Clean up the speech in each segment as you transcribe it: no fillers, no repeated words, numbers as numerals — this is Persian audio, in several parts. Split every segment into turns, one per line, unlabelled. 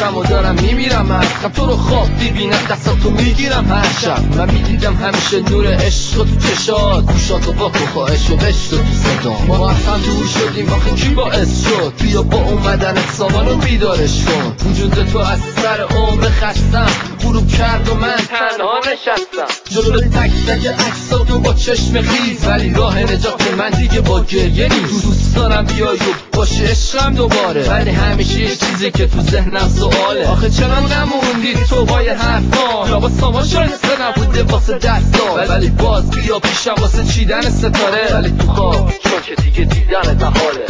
میشم و دارم میمیرم، عشقم تو رو خواب ببینم دستاتو میگیرم هر شب. من میدیدم همیشه نور عشق تو چشات، گوشاتو با خواهش و عشق تو صدا. ما از هم دور شدیم آخه کی باعث شد؟ بیا با اومدن سامانو بیدارش کن. وجود تو از سر عمر خستم غروب کرد و من تنها نشستم. جلو تک تک عکساتو با چشم خیز، ولی راه نجات من دیگه با گریه نیست. دوست دارم بیای و باشه عشقم دوباره، ولی همیشه یه چیزی که تو ذهنم سواله. آخه چرا نموندی تو با یه حرفا؟ یا با سامان شایسته نبوده واسه دستا، ولی باز بیا پیشم واسه چیدن ستاره. ولی تو خواب چون که دیگه دیدن تحاله.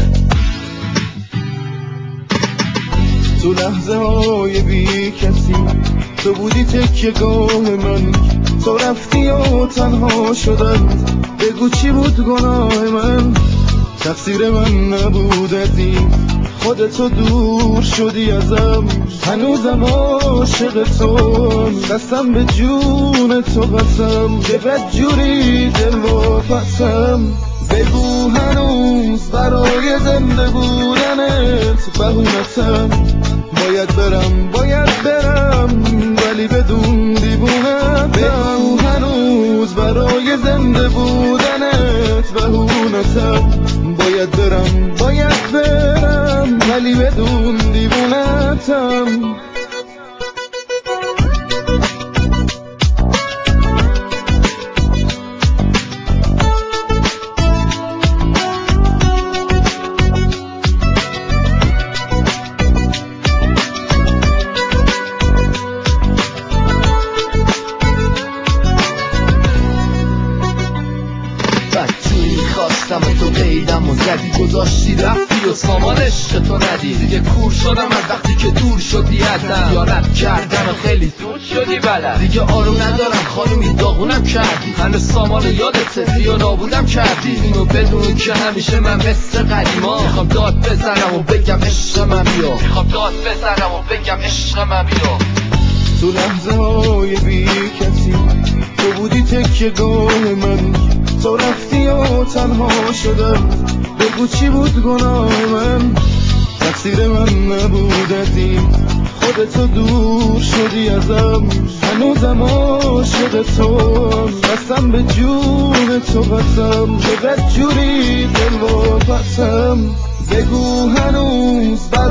تو لحظه های بی کسی تو بودی تکیه‌گاه من، تو رفتی و تنها شدم. بگو چی بود گناه من؟ تقصیر من نبودتی، خودتو دور شدی ازم. هنوزم عاشق تو، قسم به جون تو قسم، که بدجوری دل واپسم. بگو هنوز برای زنده بودنت بهونتم. باید برم ولی بدون دیوونتم. بگو هنوز برای زنده بودنت بهونتم. باید برم ولی بدون دیوونتم.
تو قیدم و زدی گذاشتی رفتی و سامان عشق تو ندی. دیگه کور شدم از وقتی که دور شدی ازم، خیانت کردن و خیلی زود شدی بلد. دیگه آروم ندارم خانومی داغونم کردی، هنوز سامان یادت زی و نابودم کردی. اینو بدون که همیشه من مثل قدیما میخوام داد بزنم و بگم عشق من بیا.
تو لحظه های بی کسی تو بودی تکیه‌گاه من، تو رفتی و تنها شدم. بگو چی بود گناه من؟ تقصیر من نبودتی، خودتو دور شدی ازم. هنوزم عاشق تو، قسم به جون تو قسم، که بدجوری دل واپسم. بگو هنوز